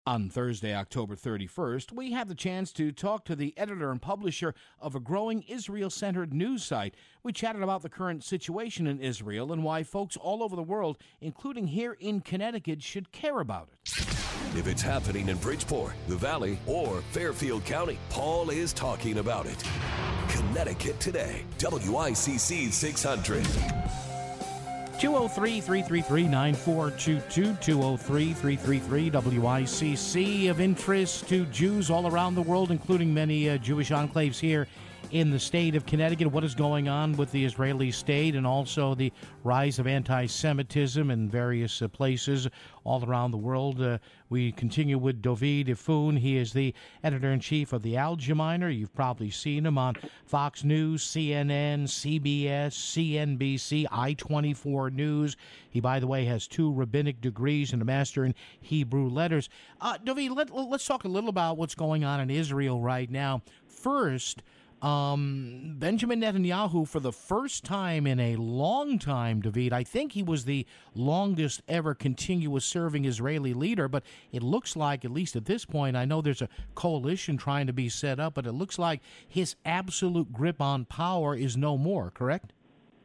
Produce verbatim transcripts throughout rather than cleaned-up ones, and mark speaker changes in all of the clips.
Speaker 1: On Thursday, October thirty-first, we have the chance to talk to the editor and publisher of a growing Israel-centered news site. We chatted about the current situation in Israel and why folks all over the world, including here in Connecticut, should care about it.
Speaker 2: If it's happening in Bridgeport, the Valley, or Fairfield County, Paul is talking about it. Connecticut Today, W I C C six hundred.
Speaker 1: two oh three, three three three, nine four two two, two oh three, three three three, W I C C, of interest to Jews all around the world, including many uh, Jewish enclaves here in the state of Connecticut. What is going on with the Israeli state and also the rise of anti-Semitism in various uh, places all around the world. Uh, we continue with Dovid Ifun. He is the editor-in-chief of the Algemeiner. You've probably seen him on Fox News, C N N, C B S, C N B C, I twenty-four News. He, by the way, has two rabbinic degrees and a master in Hebrew letters. Uh, Dovid, let, let's talk a little about what's going on in Israel right now. First, Um, Benjamin Netanyahu, for the first time in a long time, David, I think he was the longest ever continuous serving Israeli leader, but it looks like, at least at this point, I know there's a coalition trying to be set up, but it looks like his absolute grip on power is no more, correct?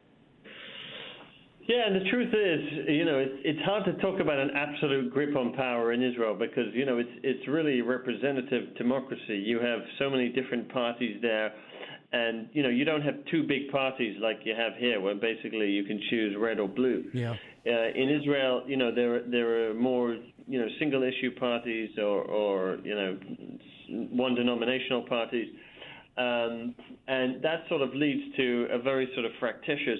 Speaker 3: Yeah, and the truth is, you know, it's it's hard to talk about an absolute grip on power in Israel because, you know, it's it's really representative democracy. You have so many different parties there, and, you know, you don't have two big parties like you have here where basically you can choose red or blue.
Speaker 1: Yeah.
Speaker 3: Uh, in Israel, you know, there there are more, you know, single-issue parties or, or, you know, one-denominational parties, um, and that sort of leads to a very sort of fractious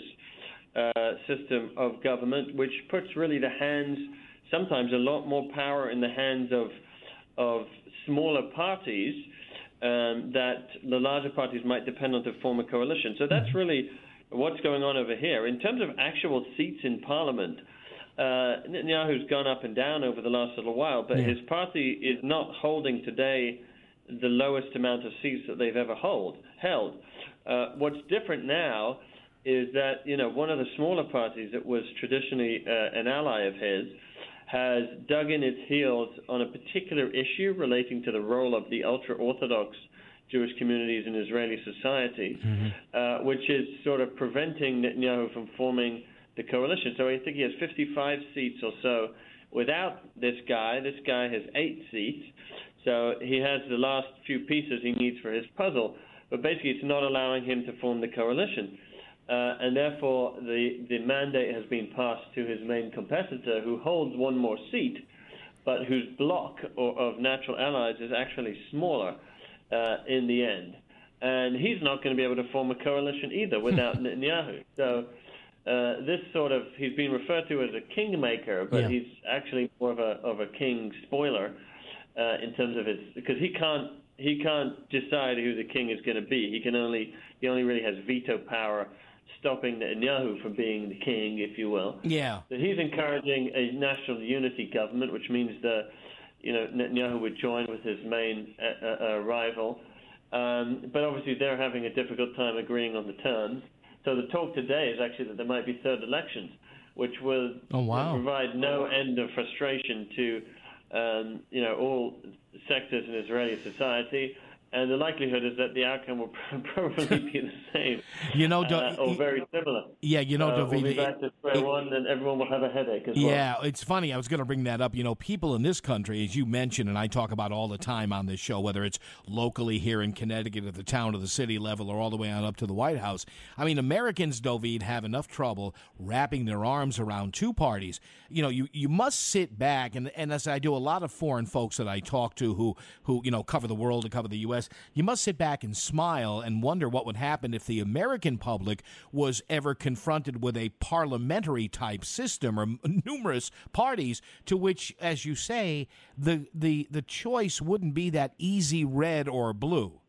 Speaker 3: Uh, system of government, which puts really the hands, sometimes a lot more power in the hands of of smaller parties um, that the larger parties might depend on to form a coalition. So that's really what's going on over here. In terms of actual seats in Parliament, uh, Netanyahu's gone up and down over the last little while, but yeah. his party is not holding today the lowest amount of seats that they've ever hold held. Uh, what's different now is that, you know, one of the smaller parties that was traditionally uh, an ally of his has dug in its heels on a particular issue relating to the role of the ultra-Orthodox Jewish communities in Israeli society, mm-hmm. uh, which is sort of preventing Netanyahu from forming the coalition. So I think he has fifty-five seats or so without this guy. This guy has eight seats, so he has the last few pieces he needs for his puzzle, but basically it's not allowing him to form the coalition. Uh, and therefore, the, the mandate has been passed to his main competitor, who holds one more seat, but whose bloc or, of natural allies is actually smaller uh, in the end. And he's not going to be able to form a coalition either without Netanyahu. So uh, this sort of, he's been referred to as a kingmaker, but yeah. he's actually more of a, of a king spoiler uh, in terms of his, because he can't, he can't decide who the king is going to be. He can only, he only really has veto power, stopping Netanyahu from being the king, if you will.
Speaker 1: Yeah.
Speaker 3: So he's encouraging a national unity government, which means that, you know, Netanyahu would join with his main uh, uh, rival. Um, but obviously they're having a difficult time agreeing on the terms. So the talk today is actually that there might be third elections, which will
Speaker 1: oh, wow.
Speaker 3: provide no end of frustration to, um, you know, all sectors in Israeli society. And the likelihood is that the outcome will probably be the same,
Speaker 1: you know,
Speaker 3: uh, or very similar.
Speaker 1: Yeah, you know,
Speaker 3: uh,
Speaker 1: David,
Speaker 3: we'll be back to square it, one, and everyone will have a headache as
Speaker 1: yeah,
Speaker 3: well.
Speaker 1: Yeah, it's funny. I was going to bring that up. You know, people in this country, as you mentioned, and I talk about all the time on this show, whether it's locally here in Connecticut at the town or the city level or all the way on up to the White House. I mean, Americans, David, have enough trouble wrapping their arms around two parties. You know, you, you must sit back, and, and as I do a lot of foreign folks that I talk to who, who, you know, cover the world and cover the U S, you must sit back and smile and wonder what would happen if the American public was ever confronted with a parliamentary type system or m- numerous parties to which, as you say, the the the choice wouldn't be that easy red or blue.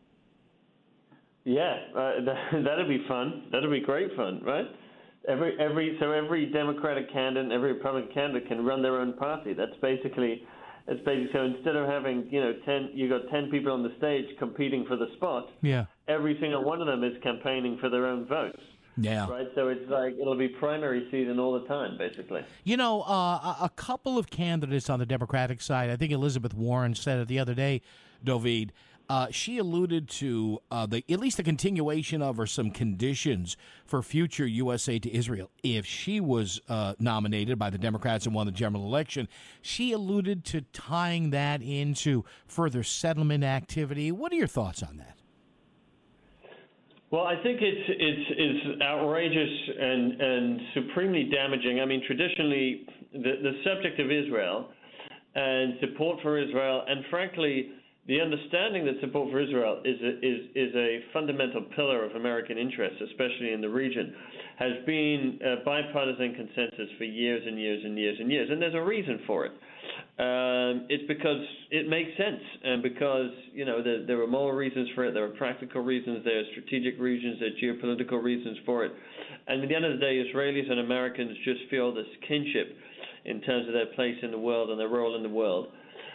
Speaker 3: Yeah, uh, that, that'd be fun. That'd be great fun, right? Every every so every Democratic candidate and every Republican candidate can run their own party. That's basically It's basically, so instead of having, you know, ten, you got ten people on the stage competing for the spot.
Speaker 1: Yeah.
Speaker 3: Every single one of them is campaigning for their own votes.
Speaker 1: Yeah.
Speaker 3: Right. So it's like it'll be primary season all the time, basically.
Speaker 1: You know, uh, a, a couple of candidates on the Democratic side, I think Elizabeth Warren said it the other day, Dovid, uh, she alluded to uh, the at least the continuation of or some conditions for future U S aid to Israel if she was uh, nominated by the Democrats and won the general election. She alluded to tying that into further settlement activity. What are your thoughts on that?
Speaker 3: Well, I think it's it's it's outrageous and and supremely damaging. I mean, traditionally, the the subject of Israel and support for Israel, and frankly, the understanding that support for Israel is a, is is a fundamental pillar of American interests, especially in the region, has been a bipartisan consensus for years and years and years and years, and there's a reason for it. Um, it's because it makes sense, and because you know there, there are moral reasons for it, there are practical reasons, there are strategic reasons, there are geopolitical reasons for it, and at the end of the day, Israelis and Americans just feel this kinship in terms of their place in the world and their role in the world.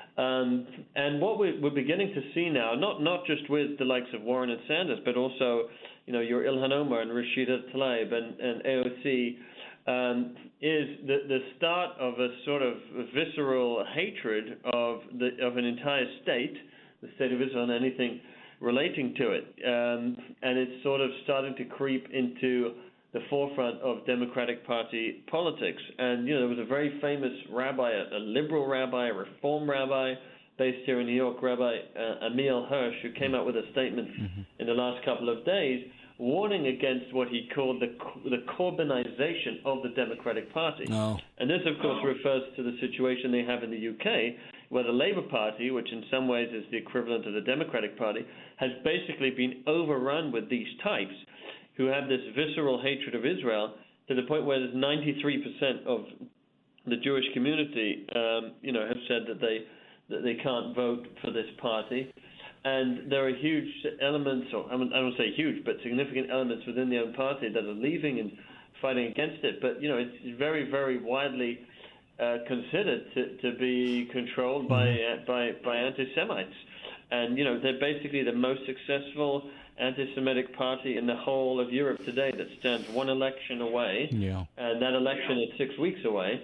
Speaker 3: Um, and what we're, we're beginning to see now, not not just with the likes of Warren and Sanders, but also you know your Ilhan Omar and Rashida Tlaib and, and A O C. Um, is the, the start of a sort of visceral hatred of the of an entire state, the state of Israel, and anything relating to it. Um, and it's sort of starting to creep into the forefront of Democratic Party politics. And, you know, there was a very famous rabbi, a, a liberal rabbi, a reform rabbi, based here in New York, Rabbi uh, Emil Hirsch, who came out with a statement mm-hmm. in the last couple of days warning against what he called the the Corbynization of the Democratic Party.
Speaker 1: No.
Speaker 3: And this, of course, refers to the situation they have in the U K, where the Labour Party, which in some ways is the equivalent of the Democratic Party, has basically been overrun with these types who have this visceral hatred of Israel to the point where there's ninety-three percent of the Jewish community, um, you know, have said that they that they can't vote for this party. And there are huge elements, or I don't say huge, but significant elements within the own party that are leaving and fighting against it. But, you know, it's very, very widely uh, considered to, to be controlled by, uh, by, by anti-Semites. And, you know, they're basically the most successful anti-Semitic party in the whole of Europe today that stands one election away.
Speaker 1: Yeah.
Speaker 3: And that election is six weeks away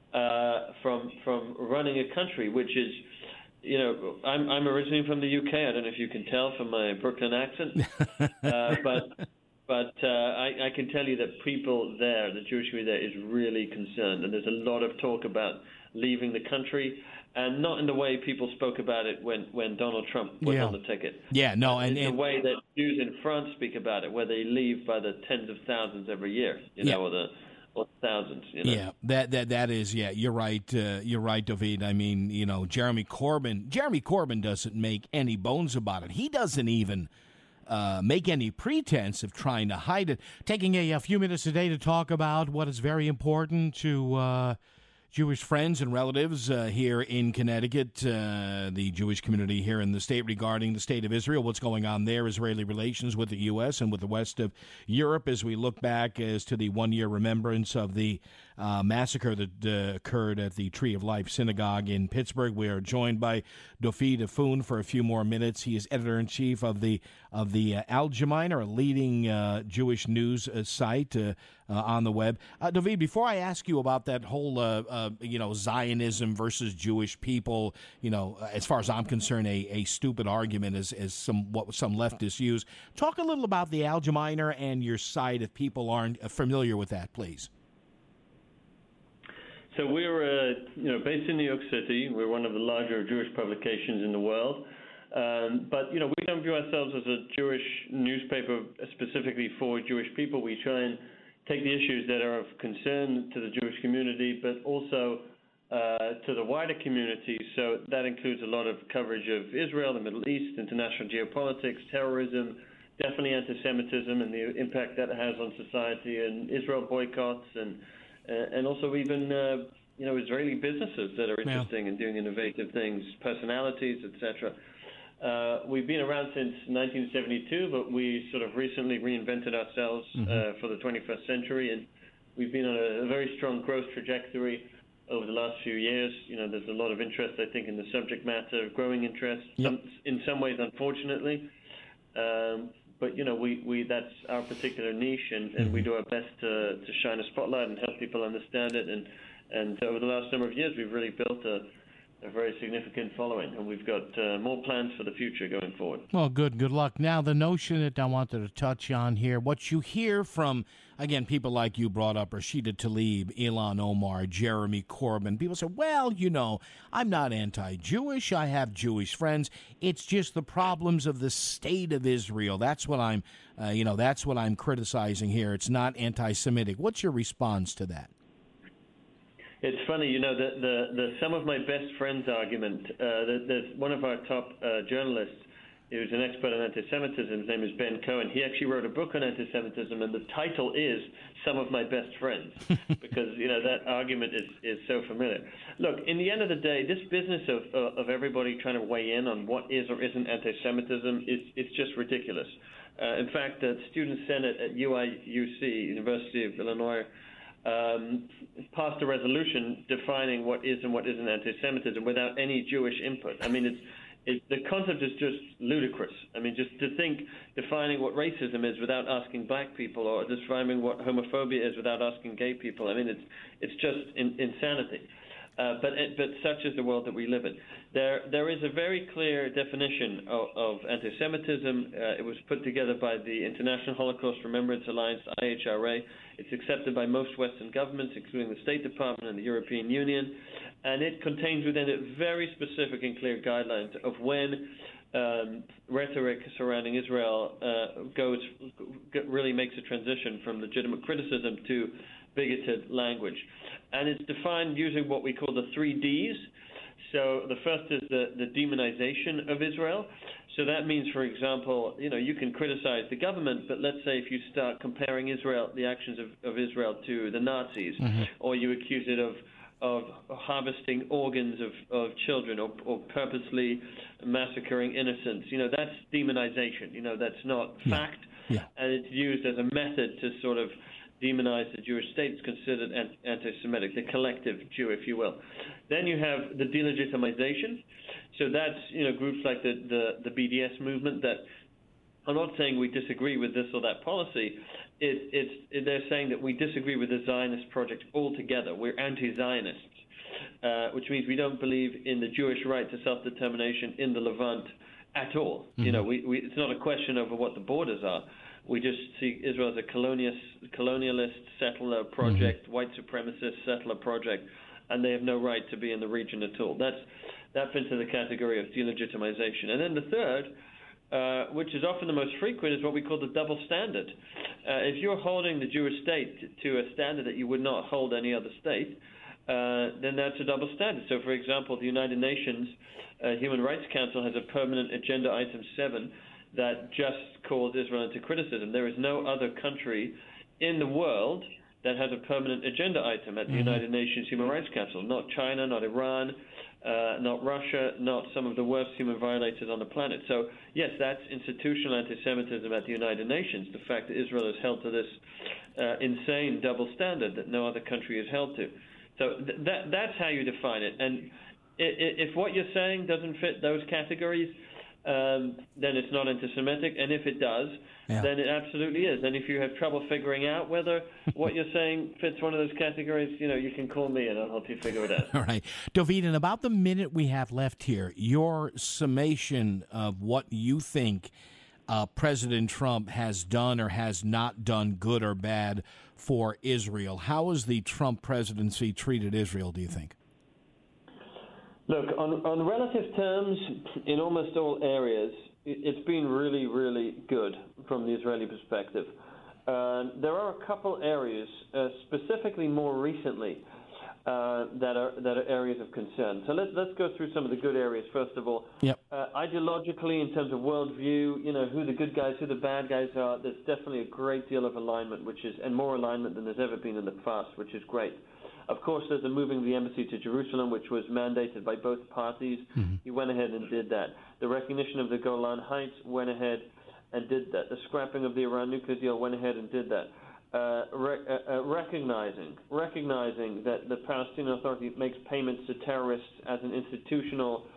Speaker 3: uh, from from running a country, which is, you know, I'm I'm originally from the U K. I don't know if you can tell from my Brooklyn accent, uh, but but uh, I, I can tell you that people there, the Jewish community there, is really concerned, and there's a lot of talk about leaving the country, and not in the way people spoke about it when, when Donald Trump was
Speaker 1: yeah.
Speaker 3: on the ticket.
Speaker 1: Yeah, no, and,
Speaker 3: it's
Speaker 1: and
Speaker 3: the way that Jews in France speak about it, where they leave by the tens of thousands every year, you know,
Speaker 1: yeah.
Speaker 3: or the or thousands. You know?
Speaker 1: Yeah, that that that is. Yeah, you're right. Uh, you're right, David. I mean, you know, Jeremy Corbyn. Jeremy Corbyn doesn't make any bones about it. He doesn't even uh, make any pretense of trying to hide it. Taking a, a few minutes today to talk about what is very important to uh, Jewish friends and relatives uh, here in Connecticut, uh, the Jewish community here in the state regarding the state of Israel, what's going on there, Israeli relations with the U S and with the west of Europe as we look back as to the one-year remembrance of the uh, massacre that uh, occurred at the Tree of Life Synagogue in Pittsburgh. We are joined by Dovid Afun for a few more minutes. He is editor-in-chief of the of the uh, Algemeiner, a leading uh, Jewish news uh, site uh, uh, on the web. Uh, Dovid, before I ask you about that whole, uh, uh, you know, Zionism versus Jewish people, you know, as far as I'm concerned, a, a stupid argument as, as some what some leftists use. Talk a little about the Algemeiner and your site if people aren't familiar with that, please.
Speaker 3: So we're, uh, you know, based in New York City. We're one of the larger Jewish publications in the world. Um, but, you know, we don't view ourselves as a Jewish newspaper specifically for Jewish people. We try and take the issues that are of concern to the Jewish community, but also uh, to the wider community. So that includes a lot of coverage of Israel, the Middle East, international geopolitics, terrorism, definitely anti-Semitism and the impact that has on society, and Israel boycotts, and uh, and also even uh, you know Israeli businesses that are interesting yeah. and doing innovative things, personalities, et cetera. Uh, we've been around since nineteen seventy-two, but we sort of recently reinvented ourselves mm-hmm. uh, for the twenty-first century, and we've been on a, a very strong growth trajectory over the last few years. You know, there's a lot of interest, I think, in the subject matter, growing interest,
Speaker 1: yep.
Speaker 3: some, in some ways, unfortunately. Um, but you know, we, we that's our particular niche, and, and we do our best to, to shine a spotlight and help people understand it. And and over the last number of years, we've really built a, a very significant following, and we've got uh, more plans for the future going forward.
Speaker 1: Well, good. Good luck. Now, the notion that I wanted to touch on here, what you hear from, again, people like you brought up, Rashida Tlaib, Ilhan Omar, Jeremy Corbyn. People say, well, you know, I'm not anti-Jewish. I have Jewish friends. It's just the problems of the state of Israel. That's what I'm, uh, you know, that's what I'm criticizing here. It's not anti-Semitic. What's your response to that?
Speaker 3: It's funny, you know, the, the, the some of my best friends argument, uh, there's one of our top uh, journalists who's an expert on anti-Semitism. His name is Ben Cohen. He actually wrote a book on anti-Semitism, and the title is Some of My Best Friends, because, you know, that argument is, is so familiar. Look, in the end of the day, this business of, uh, of everybody trying to weigh in on what is or isn't anti-Semitism is it's just ridiculous. Uh, in fact, the Student Senate at U I U C, University of Illinois, Um, passed a resolution defining what is and what isn't anti-Semitism without any Jewish input. I mean, it's, it, the concept is just ludicrous. I mean, just to think defining what racism is without asking black people, or defining what homophobia is without asking gay people. I mean, it's it's just in, insanity. Uh, but it, but such is the world that we live in. There there is a very clear definition of, of anti-Semitism. Uh, it was put together by the International Holocaust Remembrance Alliance, I H R A. It's accepted by most Western governments, including the State Department and the European Union, and it contains within it very specific and clear guidelines of when um, rhetoric surrounding Israel uh, goes really makes a transition from legitimate criticism to bigoted language. And it's defined using what we call the three Ds. So the first is the, the demonization of Israel. So that means, for example, you know, you can criticize the government, but let's say if you start comparing Israel, the actions of, of Israel to the Nazis, mm-hmm. or you accuse it of of harvesting organs of, of children, or, or purposely massacring innocents, you know, that's demonization. You know, that's not
Speaker 1: yeah.
Speaker 3: fact,
Speaker 1: yeah.
Speaker 3: and it's used as a method to sort of demonize the Jewish state. It's considered anti-Semitic, the collective Jew, if you will. Then you have the delegitimization. So that's, you know, groups like the, the, the B D S movement that, I'm not saying we disagree with this or that policy. It, it's, it, they're saying that we disagree with the Zionist project altogether. We're anti-Zionists, uh, which means we don't believe in the Jewish right to self-determination in the Levant at all. Mm-hmm. You know, we, we, it's not a question over what the borders are. We just see Israel as a colonialist, colonialist settler project, mm-hmm. white supremacist settler project, and they have no right to be in the region at all. That's that fits into the category of delegitimization. And then the third, uh, which is often the most frequent, is what we call the double standard. Uh, if you're holding the Jewish state to a standard that you would not hold any other state, uh, then that's a double standard. So, for example, the United Nations uh, Human Rights Council has a permanent agenda item seven that just calls Israel into criticism. There is no other country in the world that has a permanent agenda item at the mm-hmm. United Nations Human Rights Council. Not China, not Iran, uh, not Russia, not some of the worst human violators on the planet. So, yes, that's institutional anti-Semitism at the United Nations, the fact that Israel is held to this uh, insane double standard that no other country is held to. So th- that that's how you define it. And if what you're saying doesn't fit those categories, Um, then it's not anti-Semitic, and if it does, yeah. then it absolutely is. And if you have trouble figuring out whether what you're saying fits one of those categories, you know, you can call me and I'll help you figure it out.
Speaker 1: All right. Dovid, in about the minute we have left here, your summation of what you think uh, President Trump has done or has not done, good or bad, for Israel. How has the Trump presidency treated Israel, do you think?
Speaker 3: Look, on, on relative terms, in almost all areas, it's been really, really good from the Israeli perspective. Uh, there are a couple areas, uh, specifically more recently, uh, that are that are areas of concern. So let's let's go through some of the good areas first of all.
Speaker 1: Yep.
Speaker 3: Uh, ideologically, in terms of worldview, you know, who the good guys, who the bad guys are. There's definitely a great deal of alignment, which is and more alignment than there's ever been in the past, which is great. Of course, there's the moving the embassy to Jerusalem, which was mandated by both parties. Mm-hmm. He went ahead and did that. The recognition of the Golan Heights went ahead and did that. The scrapping of the Iran nuclear deal went ahead and did that. Uh, re- uh, uh, recognizing recognizing that the Palestinian Authority makes payments to terrorists as an institutional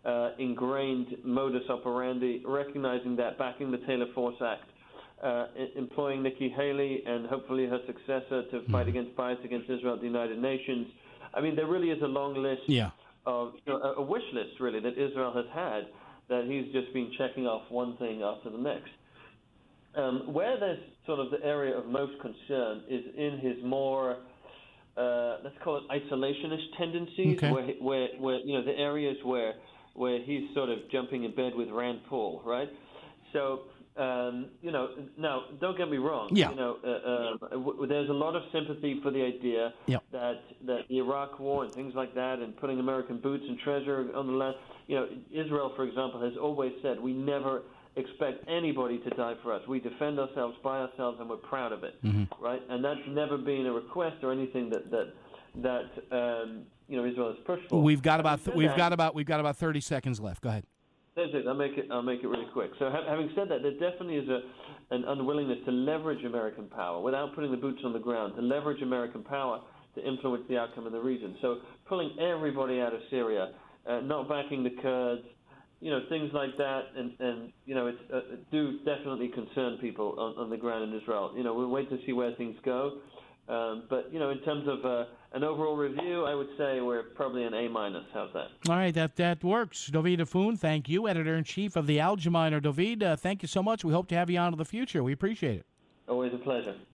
Speaker 3: uh, ingrained modus operandi, recognizing that, backing the Taylor Force Act, uh, employing Nikki Haley and hopefully her successor to fight mm-hmm. against bias against Israel at the United Nations. I mean, there really is a long list
Speaker 1: yeah.
Speaker 3: of you know, a wish list, really, that Israel has had that he's just been checking off one thing after the next. Um, where there's sort of the area of most concern is in his more, uh, let's call it isolationist tendencies,
Speaker 1: okay.
Speaker 3: where, where, where, you know, the areas where where he's sort of jumping in bed with Rand Paul, right? So, um, you know, now, don't get me wrong.
Speaker 1: Yeah.
Speaker 3: You know, uh, uh, w- there's a lot of sympathy for the idea
Speaker 1: yep.
Speaker 3: that, that the Iraq War and things like that and putting American boots and treasure on the land, you know, Israel, for example, has always said we never expect anybody to die for us. We defend ourselves by ourselves, and we're proud of it, mm-hmm. right? And that's never been a request or anything that that that um, you know Israel has pushed for.
Speaker 1: We've got about th- we've that, got about we've got about thirty seconds left. Go ahead.
Speaker 3: That's it. I'll make it. I'll make it really quick. So, ha- having said that, there definitely is a an unwillingness to leverage American power without putting the boots on the ground, to leverage American power to influence the outcome of the region. So, pulling everybody out of Syria, uh, not backing the Kurds. You know, things like that, and, and you know, it's, uh, do definitely concern people on, on the ground in Israel. You know, we'll wait to see where things go. Um, but, you know, in terms of uh, an overall review, I would say we're probably an A minus. How's that?
Speaker 1: All right, that, that works. Dovid Afun, thank you, Editor-in-Chief of the Algemeiner. Dovid, uh, thank you so much. We hope to have you on in the future. We appreciate it.
Speaker 3: Always a pleasure.